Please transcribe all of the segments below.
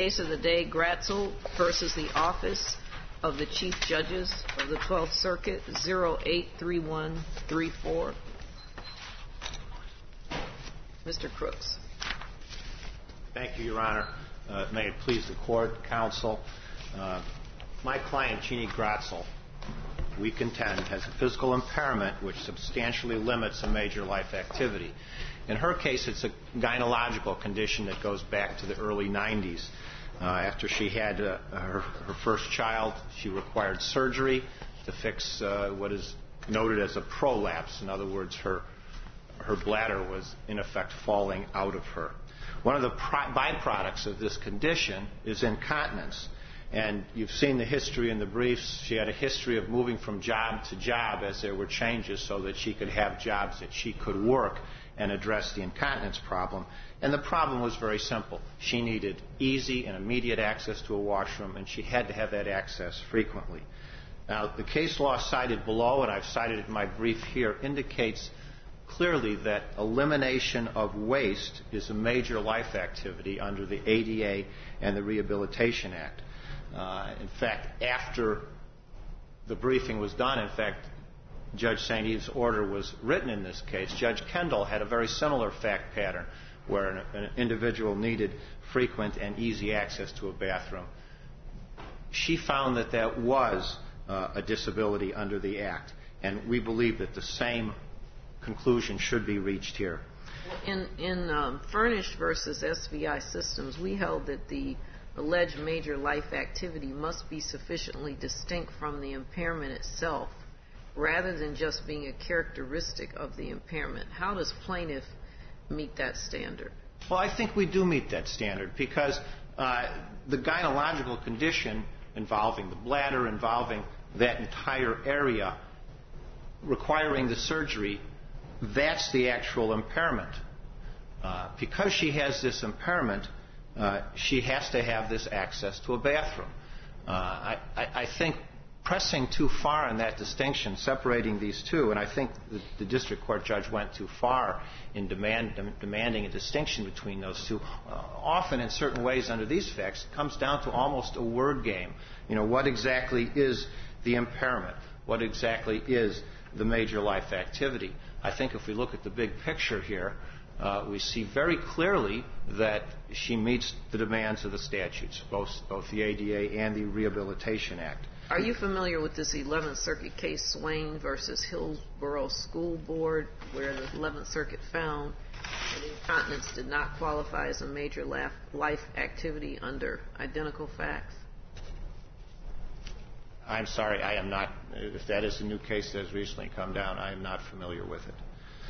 Case of the day, Gratzel versus the Office of the Chief Judges of the 12th Circuit, 083134. Mr. Crooks. Thank you, Your Honor. May it please the Court, Counsel. My client, Jeannie Gratzel, we contend, has a physical impairment which substantially limits a major life activity. In her case, it's a gynecological condition that goes back to the early 90s. After she had her first child, she required surgery to fix what is noted as a prolapse. In other words, her bladder was, in effect, falling out of her. One of the byproducts of this condition is incontinence. And you've seen the history in the briefs. She had a history of moving from job to job as there were changes so that she could have jobs that she could work and address the incontinence problem. And the problem was very simple. She needed easy and immediate access to a washroom, and she had to have that access frequently. Now, the case law cited below, and I've cited it in my brief here, indicates clearly that elimination of waste is a major life activity under the ADA and the Rehabilitation Act. In fact, after the briefing was done, in fact, Judge St. Eve's order was written in this case. Judge Kendall had a very similar fact pattern where an individual needed frequent and easy access to a bathroom. She found that that was a disability under the Act, and we believe that the same conclusion should be reached here. In Furnished versus SVI Systems, we held that the alleged major life activity must be sufficiently distinct from the impairment itself rather than just being a characteristic of the impairment. How does plaintiff meet that standard? Well, I think we do meet that standard because the gynecological condition involving the bladder, involving that entire area, requiring the surgery, that's the actual impairment. Because she has this impairment, she has to have this access to a bathroom. I think pressing too far on that distinction, separating these two, and I think the district court judge went too far in demanding a distinction between those two, often in certain ways under these facts, comes down to almost a word game. You know, what exactly is the impairment? What exactly is the major life activity? I think if we look at the big picture here, we see very clearly that she meets the demands of the statutes, both the ADA and the Rehabilitation Act. Are you familiar with this 11th Circuit case, Swain versus Hillsborough School Board, where the 11th Circuit found that incontinence did not qualify as a major life activity under identical facts? I'm sorry, I am not. If that is a new case that has recently come down, I am not familiar with it.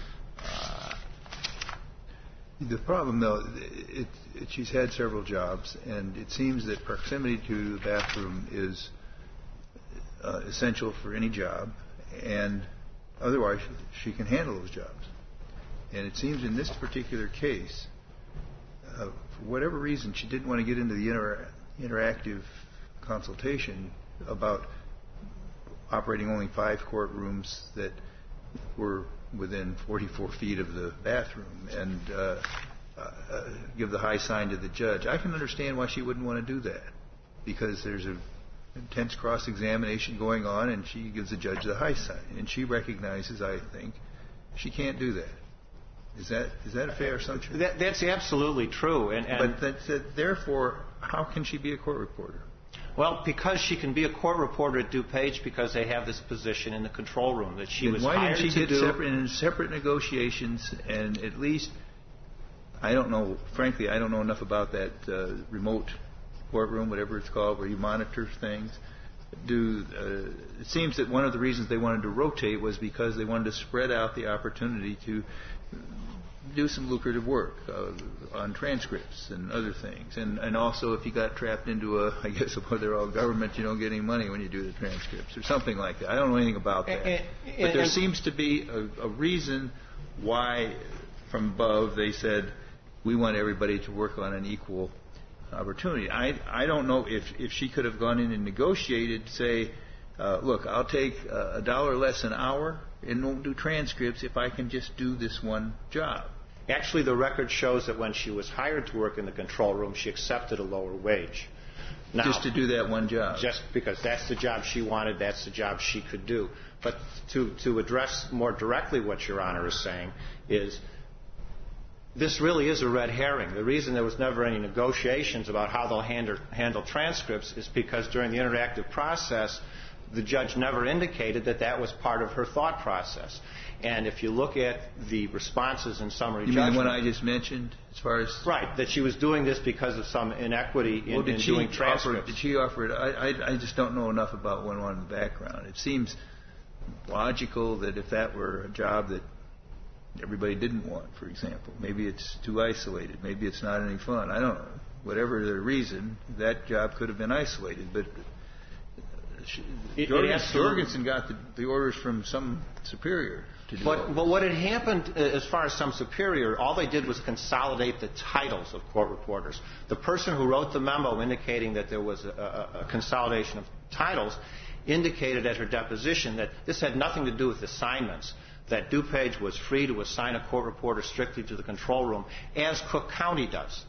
The problem, though, she's had several jobs, and it seems that proximity to the bathroom is essential for any job, and otherwise she can handle those jobs. And it seems in this particular case, for whatever reason, she didn't want to get into the interactive consultation about operating only 5 courtrooms that were within 44 feet of the bathroom and give the high sign to the judge. I can understand why she wouldn't want to do that, because there's an intense cross-examination going on, and she gives the judge the high sign. And she recognizes, I think, she can't do that. Is that a fair assumption? That's absolutely true. But therefore, how can she be a court reporter? Well, because she can be a court reporter at DuPage because they have this position in the control room that she was hired to do. Why didn't she get separate negotiations, and at least, I don't know, frankly, I don't know enough about that remote courtroom, whatever it's called, where you monitor things. It seems that one of the reasons they wanted to rotate was because they wanted to spread out the opportunity to do some lucrative work on transcripts and other things. And also, if you got trapped into I guess they're all government, you don't get any money when you do the transcripts or something like that. I don't know anything about that. But there seems to be a reason why from above they said, we want everybody to work on an equal opportunity. I don't know if she could have gone in and negotiated, say, look, I'll take $1 less an hour and won't do transcripts if I can just do this one job. Actually, the record shows that when she was hired to work in the control room, she accepted a lower wage. Now, just to do that one job? Just because that's the job she wanted, that's the job she could do. But to address more directly what Your Honor is saying is this really is a red herring. The reason there was never any negotiations about how they'll handle transcripts is because during the interactive process, the judge never indicated that that was part of her thought process. And if you look at the responses in summary judgment... You mean the one I just mentioned, as far as... Right, that she was doing this because of some inequity in doing transcripts. Did she offer it? I just don't know enough about one in the background. It seems logical that if that were a job that everybody didn't want, for example, maybe it's too isolated, maybe it's not any fun, I don't know. Whatever the reason, that job could have been isolated, but... Jorgensen got the orders from some superior to do it. But what had happened as far as some superior, all they did was consolidate the titles of court reporters. The person who wrote the memo indicating that there was a consolidation of titles indicated at her deposition that this had nothing to do with assignments, that DuPage was free to assign a court reporter strictly to the control room, as Cook County does.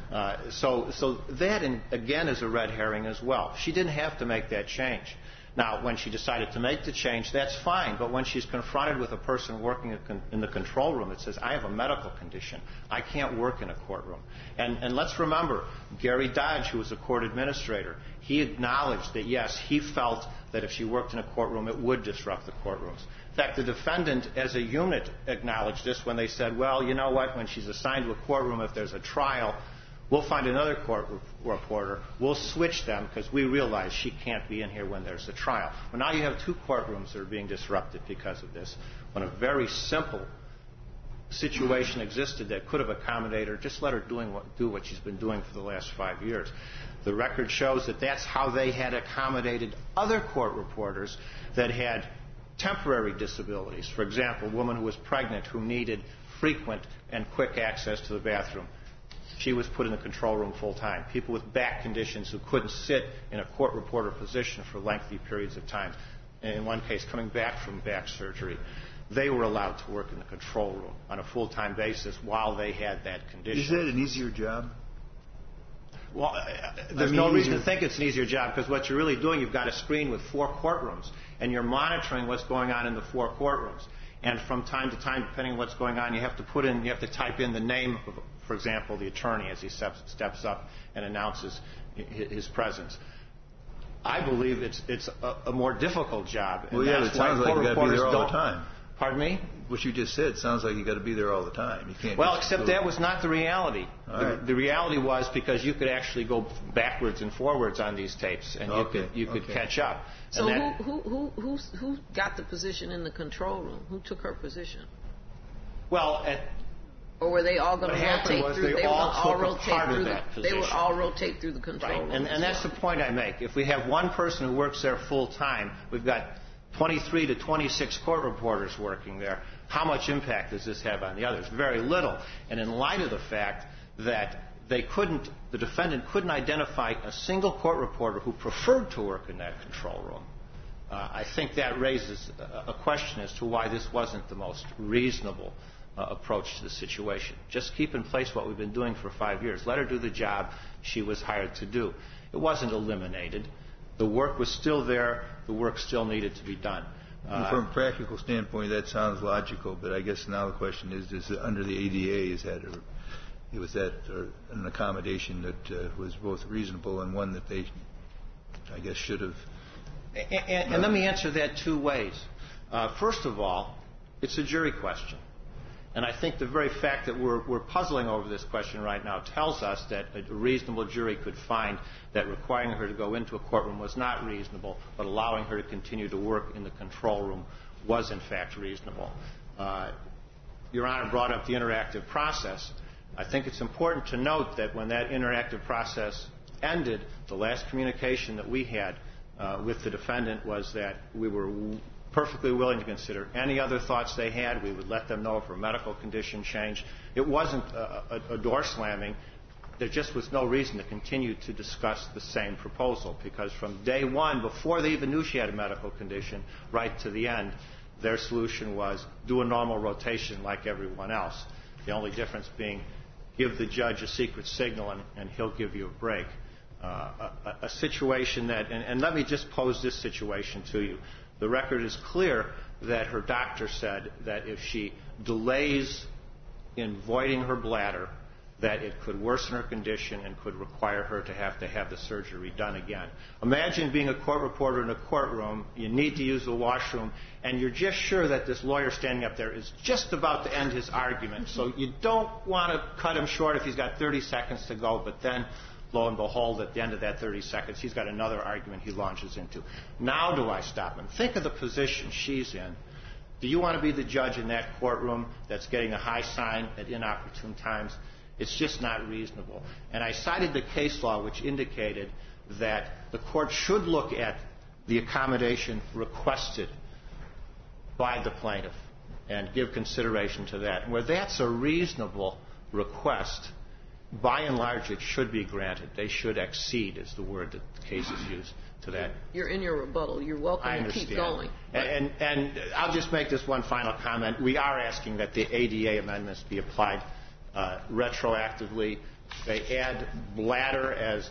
So that, again, is a red herring as well. She didn't have to make that change. Now, when she decided to make the change, that's fine. But when she's confronted with a person working in the control room that says, I have a medical condition, I can't work in a courtroom. And let's remember, Gary Dodge, who was a court administrator, he acknowledged that, yes, he felt that if she worked in a courtroom, it would disrupt the courtrooms. In fact, the defendant, as a unit, acknowledged this when they said, well, you know what, when she's assigned to a courtroom, if there's a trial, we'll find another court reporter. We'll switch them because we realize she can't be in here when there's a trial. Well, now you have two courtrooms that are being disrupted because of this, when a very simple situation existed that could have accommodated her. Just let her do what she's been doing for the last 5 years. The record shows that that's how they had accommodated other court reporters that had temporary disabilities. For example, a woman who was pregnant who needed frequent and quick access to the bathroom. She was put in the control room full time. People with back conditions who couldn't sit in a court reporter position for lengthy periods of time. In one case, coming back from back surgery, they were allowed to work in the control room on a full-time basis while they had that condition. Is that an easier job? Well, there's no reason to think it's an easier job because what you're really doing, you've got a screen with 4 courtrooms, and you're monitoring what's going on in the 4 courtrooms. And from time to time, depending on what's going on, you have to type in the name of, for example, the attorney as he steps up and announces his presence. I believe it's a more difficult job. Well, yeah, it sounds like you've got to be there all the time. Pardon me? What you just said sounds like you've got to be there all the time. You can't. Well, except that was not the reality. Right. The reality was because you could actually go backwards and forwards on these tapes, and you could catch up. So who got the position in the control room? Who took her position? Well, or were they all going to rotate through? They would all rotate through the control room. And that's the point I make. If we have one person who works there full time, we've got 23 to 26 court reporters working there. How much impact does this have on the others? Very little. And in light of the fact that the defendant couldn't identify a single court reporter who preferred to work in that control room, I think that raises a question as to why this wasn't the most reasonable approach to the situation. Just keep in place what we've been doing for 5 years. Let her do the job she was hired to do. It wasn't eliminated. The work was still there. The work still needed to be done. From a practical standpoint, that sounds logical, but I guess now the question is under the ADA, was that an accommodation that was both reasonable and one that they, I guess, should have... And let me answer that 2 ways. First of all, it's a jury question. And I think the very fact that we're puzzling over this question right now tells us that a reasonable jury could find that requiring her to go into a courtroom was not reasonable, but allowing her to continue to work in the control room was, in fact, reasonable. Your Honor brought up the interactive process. I think it's important to note that when that interactive process ended, the last communication that we had with the defendant was that we were perfectly willing to consider any other thoughts they had. We would let them know if her medical condition changed. It wasn't a door slamming. There just was no reason to continue to discuss the same proposal because from day one, before they even knew she had a medical condition, right to the end, their solution was do a normal rotation like everyone else. The only difference being give the judge a secret signal and he'll give you a break. A situation that, and let me just pose this situation to you. The record is clear that her doctor said that if she delays in voiding her bladder, that it could worsen her condition and could require her to have the surgery done again. Imagine being a court reporter in a courtroom, you need to use the washroom, and you're just sure that this lawyer standing up there is just about to end his argument. So you don't want to cut him short if he's got 30 seconds to go, but then, lo and behold, at the end of that 30 seconds, he's got another argument he launches into. Now do I stop him? Think of the position she's in. Do you want to be the judge in that courtroom that's getting a high sign at inopportune times? It's just not reasonable. And I cited the case law which indicated that the court should look at the accommodation requested by the plaintiff and give consideration to that. And where that's a reasonable request, by and large, it should be granted. They should accede is the word that the case is used to that. You're in your rebuttal. You're welcome to keep going. And I'll just make this one final comment. We are asking that the ADA amendments be applied retroactively. They add bladder as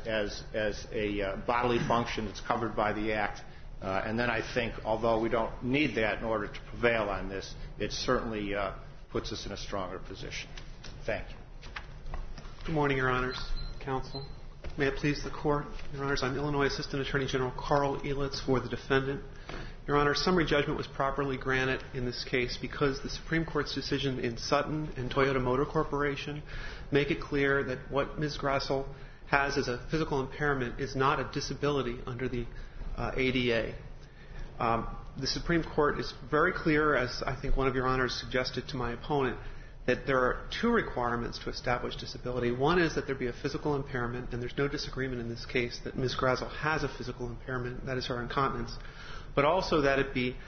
a bodily function that's covered by the Act. And then I think, although we don't need that in order to prevail on this, it certainly puts us in a stronger position. Thank you. Good morning, Your Honors, Counsel. May it please the Court. Your Honors, I'm Illinois Assistant Attorney General Carl Elitz for the defendant. Your Honor, summary judgment was properly granted in this case because the Supreme Court's decision in Sutton and Toyota Motor Corporation make it clear that what Ms. Grassel has as a physical impairment is not a disability under the ADA. The Supreme Court is very clear, as I think one of Your Honors suggested to my opponent, that there are two requirements to establish disability. One is that there be a physical impairment, and there's no disagreement in this case that Ms. Grassel has a physical impairment, that is her incontinence, but also that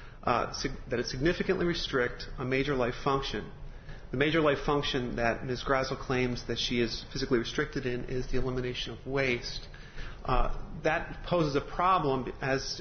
it significantly restrict a major life function. The major life function that Ms. Grassel claims that she is physically restricted in is the elimination of waste. That poses a problem, as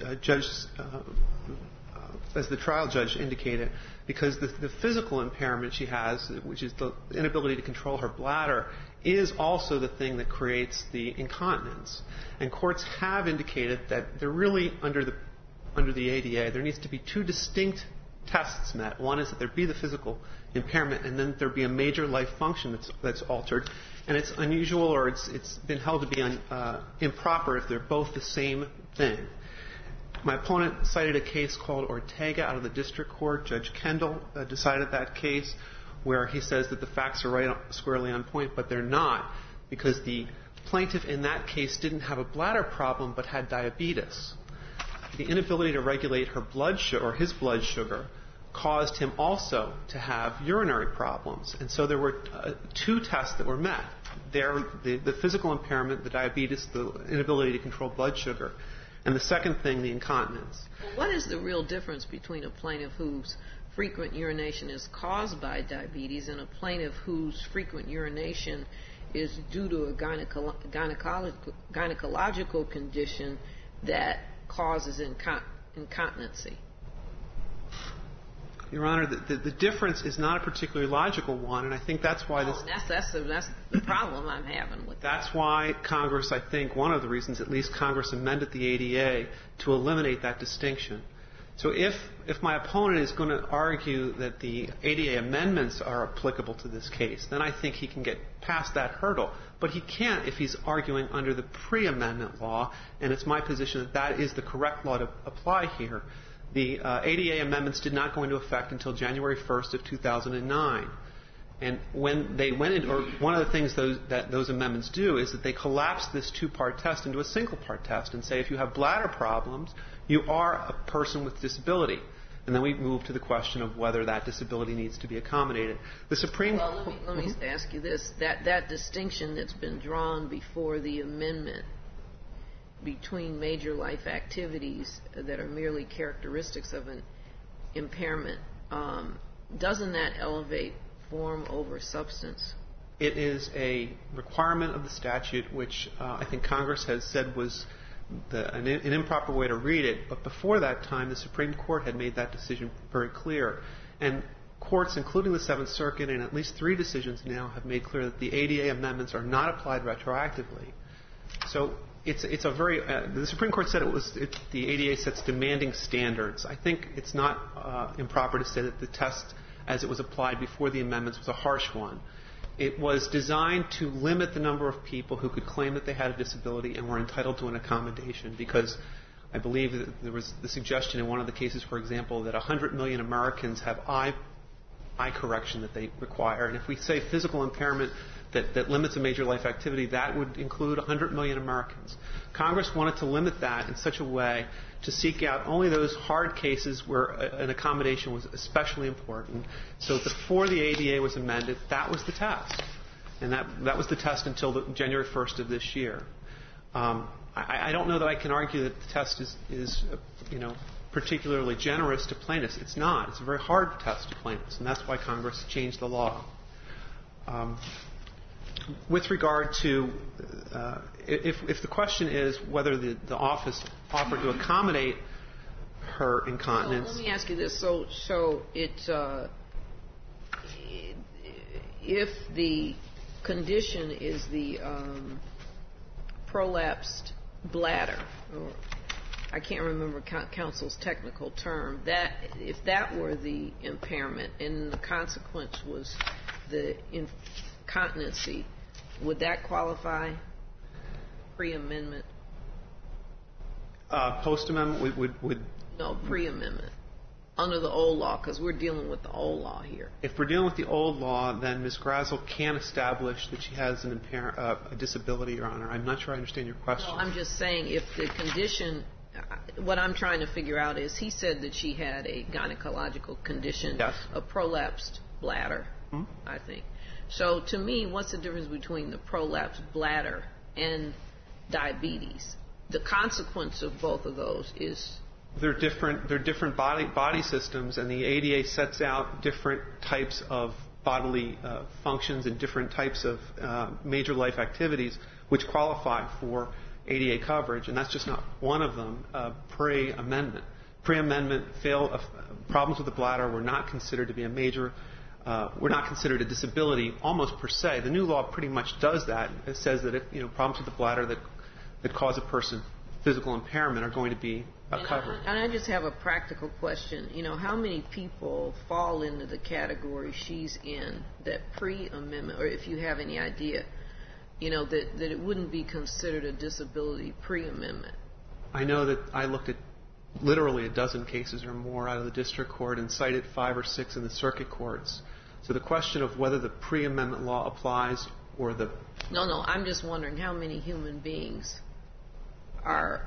the trial judge indicated, because the physical impairment she has, which is the inability to control her bladder, is also the thing that creates the incontinence. And courts have indicated that they're really, under the ADA, there needs to be two distinct tests met. One is that there be the physical impairment, and then that there be a major life function that's altered. And it's unusual, or it's been held to be improper if they're both the same thing. My opponent cited a case called Ortega out of the district court. Judge Kendall decided that case, where he says that the facts are right squarely on point, but they're not, because the plaintiff in that case didn't have a bladder problem but had diabetes. The inability to regulate her blood sugar, or his blood sugar, caused him also to have urinary problems. And so there were two tests that were met. The physical impairment, the diabetes, the inability to control blood sugar. And the second thing, the incontinence. What is the real difference between a plaintiff whose frequent urination is caused by diabetes and a plaintiff whose frequent urination is due to a gynecological condition that causes incontinency? Your Honor, the difference is not a particularly logical one, and I think that's why this... That's the problem I'm having with that. That's why Congress, I think, one of the reasons at least Congress amended the ADA to eliminate that distinction. So if my opponent is going to argue that the ADA amendments are applicable to this case, then I think he can get past that hurdle. But he can't if he's arguing under the pre-amendment law, and it's my position that that is the correct law to apply here. The ADA amendments did not go into effect until January 1st of 2009. And when they went in, or one of the things that those amendments do is that they collapse this two-part test into a single-part test and say if you have bladder problems, you are a person with disability. And then we move to the question of whether that disability needs to be accommodated. The Supreme Court... Well, let me ask you this. That distinction that's been drawn before the amendment between major life activities that are merely characteristics of an impairment, doesn't that elevate form over substance? It is a requirement of the statute, which I think Congress has said was an improper way to read it. But before that time, the Supreme Court had made that decision very clear. And courts, including the Seventh Circuit, and at least 3 decisions now have made clear that the ADA amendments are not applied retroactively. So it's a very the Supreme Court said the ADA sets demanding standards. I think it's not improper to say that the test as it was applied before the amendments was a harsh one. It was designed to limit the number of people who could claim that they had a disability and were entitled to an accommodation, because I believe that there was the suggestion in one of the cases, for example, that 100 million Americans have eye correction that they require. And if we say physical impairment that limits a major life activity, that would include 100 million Americans. Congress wanted to limit that in such a way to seek out only those hard cases where an accommodation was especially important. So before the ADA was amended, that was the test. And that was the test until January 1st of this year. I don't know that I can argue that the test is particularly generous to plaintiffs. It's not. It's a very hard test to plaintiffs, and that's why Congress changed the law. With regard to if the question is whether the office offered to accommodate her incontinence. Let me ask you this. So if the condition is the prolapsed bladder, or I can't remember counsel's technical term, that if that were the impairment and the consequence was the incontinency, would that qualify pre-amendment? Post-amendment would... No, pre-amendment. Under the old law, because we're dealing with the old law here. If we're dealing with the old law, then Ms. Grazel can establish that she has a disability, Your Honor. I'm not sure I understand your question. No, I'm just saying if the condition... What I'm trying to figure out is he said that she had a gynecological condition, yes, a prolapsed bladder, I think. So to me, what's the difference between the prolapsed bladder and diabetes? The consequence of both of those is... They're different body systems, and the ADA sets out different types of bodily functions and different types of major life activities which qualify for ADA coverage, and that's just not one of them. Pre-amendment. Pre-amendment problems with the bladder were not considered to be a major... were not considered a disability almost per se. The new law pretty much does that. It says that if problems with the bladder that cause a person physical impairment are going to be covered. And I just have a practical question. How many people fall into the category she's in that pre-amendment, or if you have any idea, that it wouldn't be considered a disability pre-amendment? I know that I looked at literally a dozen cases or more out of the district court and cited 5 or 6 in the circuit courts. So the question of whether the pre-amendment law applies or the... No, I'm just wondering how many human beings are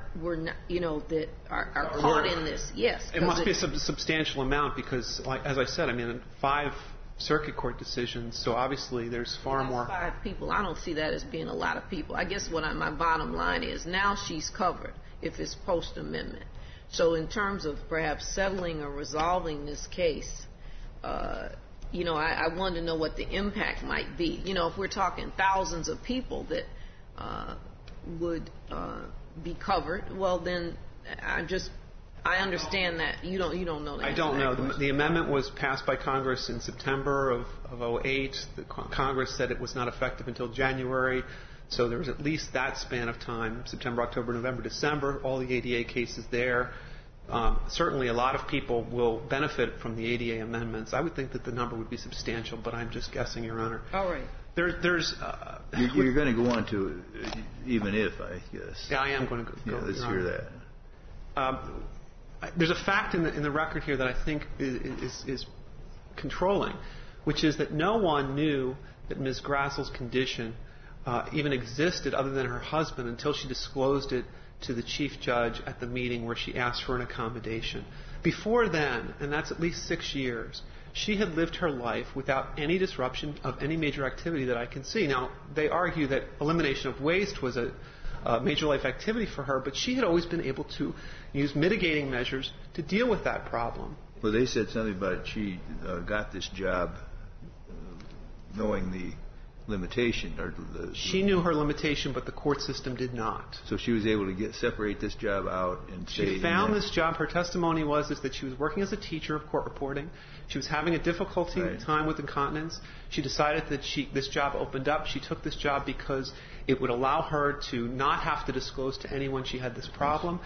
caught in this. Yes. It must be a substantial amount because, as I said, 5 circuit court decisions, so obviously there's far more... 5 people. I don't see that as being a lot of people. I guess my bottom line is now she's covered if it's post-amendment. So in terms of perhaps settling or resolving this case, I wanted to know what the impact might be. If we're talking thousands of people that would be covered, well then I understand that you don't know that. I don't know. The amendment was passed by Congress in September of 2008. Congress said it was not effective until January. So there was at least that span of time, September, October, November, December, all the ADA cases there. Certainly a lot of people will benefit from the ADA amendments. I would think that the number would be substantial, but I'm just guessing, Your Honor. All right. You're going to go on to even if, I guess. Yeah, I am going to go. Yeah, let's hear that. There's a fact in the record here that I think is controlling, which is that no one knew that Ms. Grazel's condition even existed other than her husband until she disclosed it to the chief judge at the meeting where she asked for an accommodation. Before then, and that's at least 6 years, she had lived her life without any disruption of any major activity that I can see. Now, they argue that elimination of waste was a major life activity for her, but she had always been able to use mitigating measures to deal with that problem. Well, they said something about she got this job knowing the limitation. She knew her limitation, but the court system did not. So she was able to separate this job out and stay. She found this job. Her testimony was that she was working as a teacher of court reporting. She was having a difficulty time with incontinence. She decided that this job opened up. She took this job because it would allow her to not have to disclose to anyone she had this problem.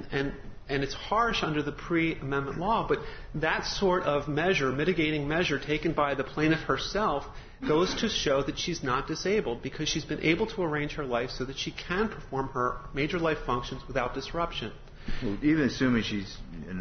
And it's harsh under the pre-amendment law, but that sort of measure, mitigating measure taken by the plaintiff herself, goes to show that she's not disabled because she's been able to arrange her life so that she can perform her major life functions without disruption. Well, even assuming she's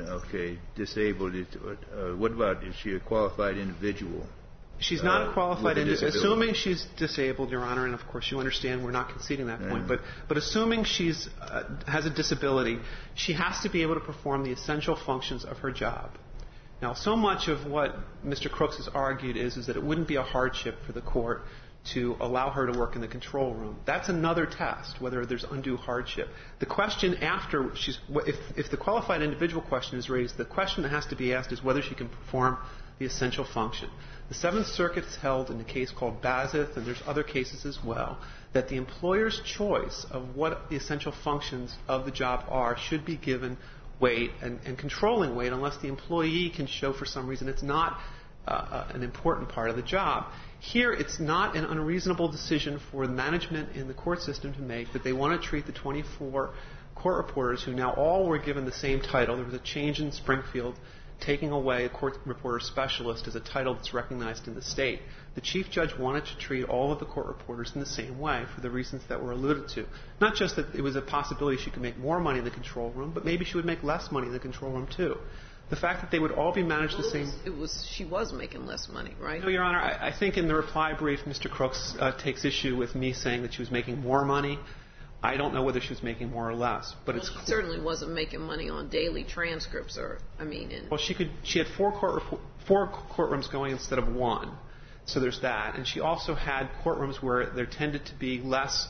disabled, what about if she's a qualified individual? She's not a qualified individual. Assuming she's disabled, Your Honor, and of course you understand we're not conceding that point, but assuming she's has a disability, she has to be able to perform the essential functions of her job. Now, so much of what Mr. Crooks has argued is that it wouldn't be a hardship for the court to allow her to work in the control room. That's another test, whether there's undue hardship. The question after if the qualified individual question is raised, the question that has to be asked is whether she can perform the essential function. The Seventh Circuit has held in a case called Bazith, and there's other cases as well, that the employer's choice of what the essential functions of the job are should be given weight and controlling weight unless the employee can show for some reason it's not an important part of the job. Here, it's not an unreasonable decision for the management in the court system to make that they want to treat the 24 court reporters who now all were given the same title. There was a change in Springfield, taking away a court reporter specialist as a title that's recognized in the state. The chief judge wanted to treat all of the court reporters in the same way for the reasons that were alluded to. Not just that it was a possibility she could make more money in the control room, but maybe she would make less money in the control room too. The fact that they would all be managed the same... She was making less money, right? No, Your Honor, I think in the reply brief, Mr. Crooks takes issue with me saying that she was making more money. I don't know whether she was making more or less, but she certainly wasn't making money on daily transcripts, Well, she had four courtrooms going instead of one, so there's that, and she also had courtrooms where there tended to be less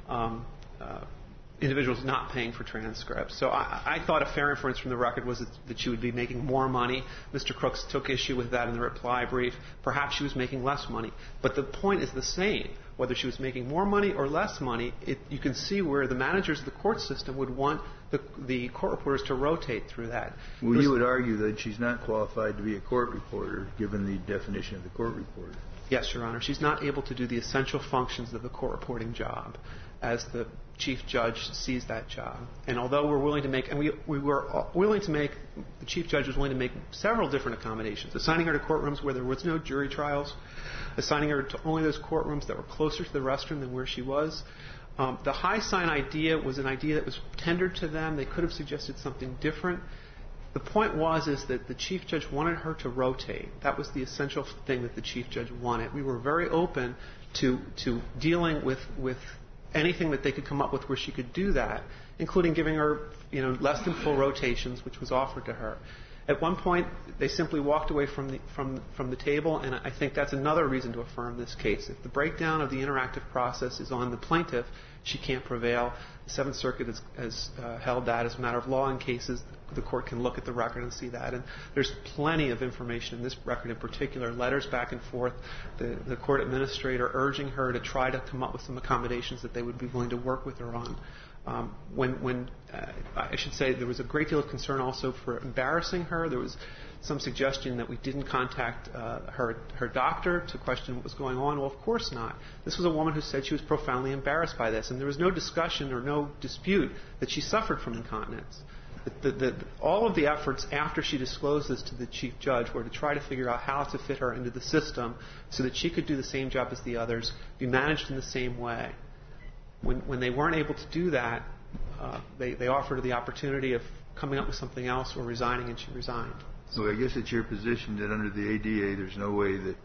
individuals not paying for transcripts. So I thought a fair inference from the record was that she would be making more money. Mr. Crooks took issue with that in the reply brief. Perhaps she was making less money, but the point is the same. Whether she was making more money or less money, you can see where the managers of the court system would want the court reporters to rotate through that. Well, you would argue that she's not qualified to be a court reporter, given the definition of the court reporter. Yes, Your Honor. She's not able to do the essential functions of the court reporting job as the chief judge sees that job. And although we're willing to make, and we were willing to make, the chief judge was willing to make several different accommodations, assigning her to courtrooms where there was no jury trials, assigning her to only those courtrooms that were closer to the restroom than where she was. The high sign idea was an idea that was tendered to them. They could have suggested something different. The point is that the chief judge wanted her to rotate. That was the essential thing that the chief judge wanted. We were very open to dealing with anything that they could come up with where she could do that, including giving her less than full rotations, which was offered to her. At one point, they simply walked away from the table, and I think that's another reason to affirm this case. If the breakdown of the interactive process is on the plaintiff, she can't prevail. The Seventh Circuit has held that as a matter of law in cases. The court can look at the record and see that. And there's plenty of information in this record in particular, letters back and forth, the court administrator urging her to try to come up with some accommodations that they would be willing to work with her on. I should say there was a great deal of concern also for embarrassing her. There was some suggestion that we didn't contact her doctor to question what was going on. Well, of course not. This was a woman who said she was profoundly embarrassed by this, and there was no discussion or no dispute that she suffered from incontinence. All of the efforts after she disclosed this to the chief judge were to try to figure out how to fit her into the system so that she could do the same job as the others, be managed in the same way. When they weren't able to do that, they offered her the opportunity of coming up with something else or resigning, and she resigned. So I guess it's your position that under the ADA, there's no way that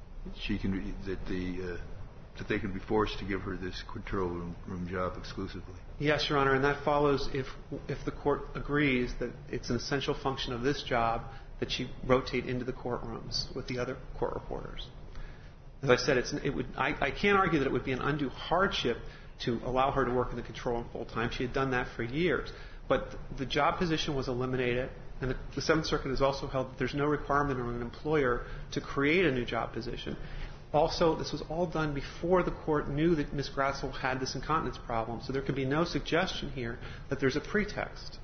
they can be forced to give her this control room job exclusively. Yes, Your Honor, and that follows if the court agrees that it's an essential function of this job that she rotate into the courtrooms with the other court reporters. As I said, I can't argue that it would be an undue hardship to allow her to work in the control room full time. She had done that for years. But the job position was eliminated, and the Seventh Circuit has also held that there's no requirement on an employer to create a new job position. Also, this was all done before the court knew that Ms. Gratzel had this incontinence problem, so there could be no suggestion here that there's a pretext.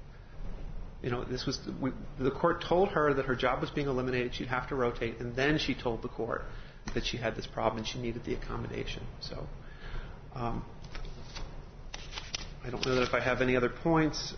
The court told her that her job was being eliminated, she'd have to rotate, and then she told the court that she had this problem and she needed the accommodation. So, I don't know that if I have any other points.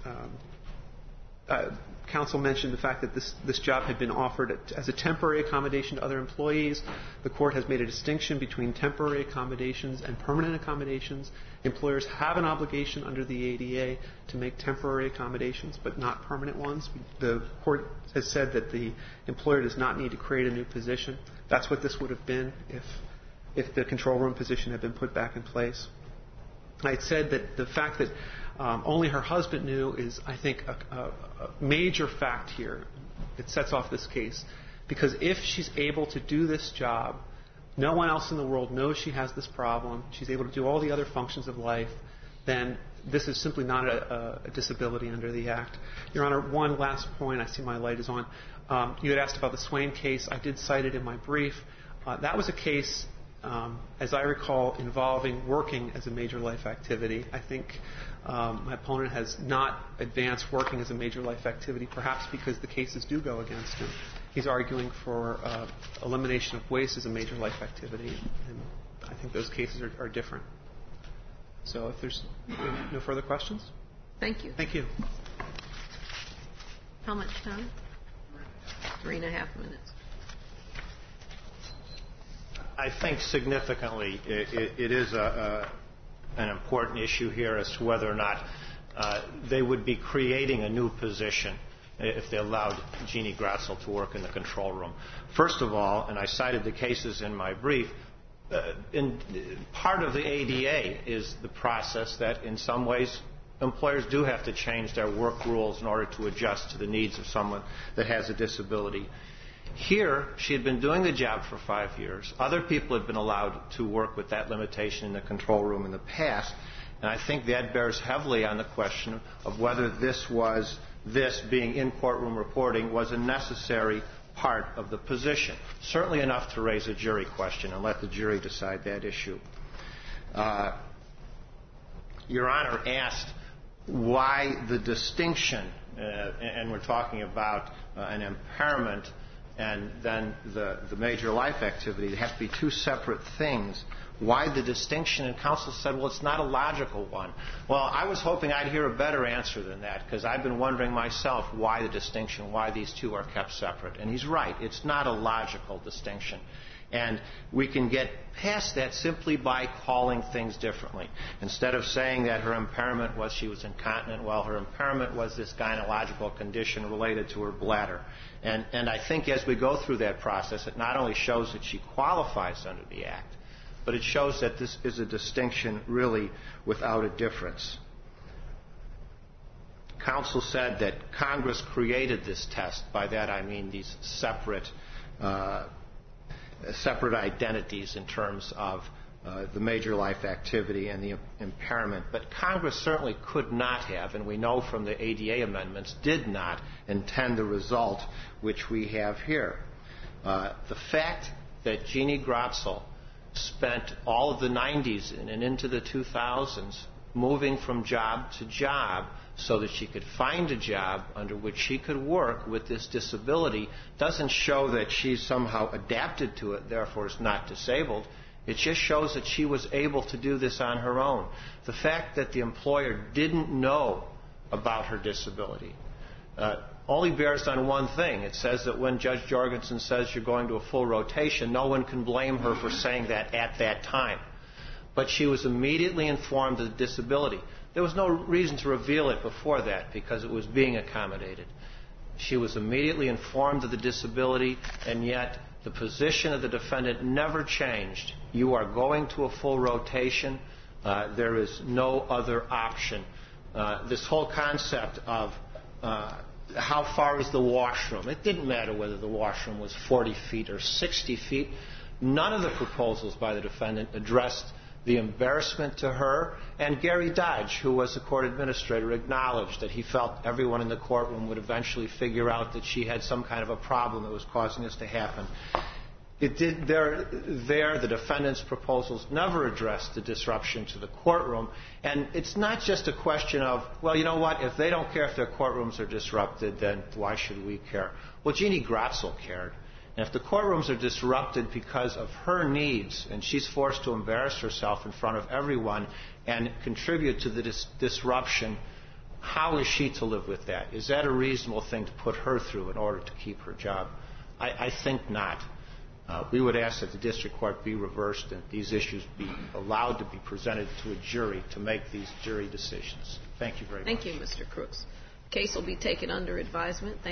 Counsel mentioned the fact that this job had been offered as a temporary accommodation to other employees. The court has made a distinction between temporary accommodations and permanent accommodations. Employers have an obligation under the ADA to make temporary accommodations, but not permanent ones. The court has said that the employer does not need to create a new position. That's what this would have been if the control room position had been put back in place. I said that the fact that only her husband knew is, I think, a major fact here. It sets off this case. Because if she's able to do this job, no one else in the world knows she has this problem, she's able to do all the other functions of life, then this is simply not a disability under the Act. Your Honor, one last point. I see my light is on. You had asked about the Swain case. I did cite it in my brief. That was a case, as I recall, involving working as a major life activity. I think my opponent has not advanced working as a major life activity, perhaps because the cases do go against him. He's arguing for elimination of waste as a major life activity, and I think those cases are different. So if there's no further questions? Thank you. Thank you. How much time? 3.5 minutes. I think significantly it is an important issue here as to whether or not they would be creating a new position if they allowed Jeannie Gratzel to work in the control room. First of all, and I cited the cases in my brief, part of the ADA is the process that in some ways employers do have to change their work rules in order to adjust to the needs of someone that has a disability. Here, she had been doing the job for 5 years. Other people had been allowed to work with that limitation in the control room in the past, and I think that bears heavily on the question of whether this being in courtroom reporting was a necessary part of the position. Certainly enough to raise a jury question and let the jury decide that issue. Your Honor asked why the distinction, and we're talking about an impairment and then the major life activity. They have to be two separate things. Why the distinction? And counsel said, well, it's not a logical one. Well, I was hoping I'd hear a better answer than that, because I've been wondering myself why the distinction, why these two are kept separate. And he's right. It's not a logical distinction. And we can get past that simply by calling things differently. Instead of saying that her impairment was she was incontinent, well, her impairment was this gynecological condition related to her bladder. And I think as we go through that process, it not only shows that she qualifies under the Act, but it shows that this is a distinction really without a difference. Counsel said that Congress created this test. By that I mean these separate identities in terms of the major life activity and the impairment. But Congress certainly could not have, and we know from the ADA amendments, did not intend the result which we have here. The fact that Jeannie Gratzel spent all of the 90s and into the 2000s moving from job to job so that she could find a job under which she could work with this disability doesn't show that she's somehow adapted to it, therefore is not disabled. It just shows that she was able to do this on her own. The fact that the employer didn't know about her disability only bears on one thing. It says that when Judge Jorgensen says you're going to a full rotation, no one can blame her for saying that at that time. But she was immediately informed of the disability. There was no reason to reveal it before that because it was being accommodated. She was immediately informed of the disability, and yet the position of the defendant never changed. You are going to a full rotation. There is no other option. This whole concept of how far is the washroom? It didn't matter whether the washroom was 40 feet or 60 feet. None of the proposals by the defendant addressed the embarrassment to her. And Gary Dodge, who was the court administrator, acknowledged that he felt everyone in the courtroom would eventually figure out that she had some kind of a problem that was causing this to happen. It did. The defendant's proposals never addressed the disruption to the courtroom. And it's not just a question of, well, you know what, if they don't care if their courtrooms are disrupted, then why should we care? Well, Jeannie Gratzel cared. And if the courtrooms are disrupted because of her needs, and she's forced to embarrass herself in front of everyone and contribute to the disruption, how is she to live with that? Is that a reasonable thing to put her through in order to keep her job? I think not. We would ask that the district court be reversed and these issues be allowed to be presented to a jury to make these jury decisions. Thank you very much. Thank you, Mr. Crooks. The case will be taken under advisement.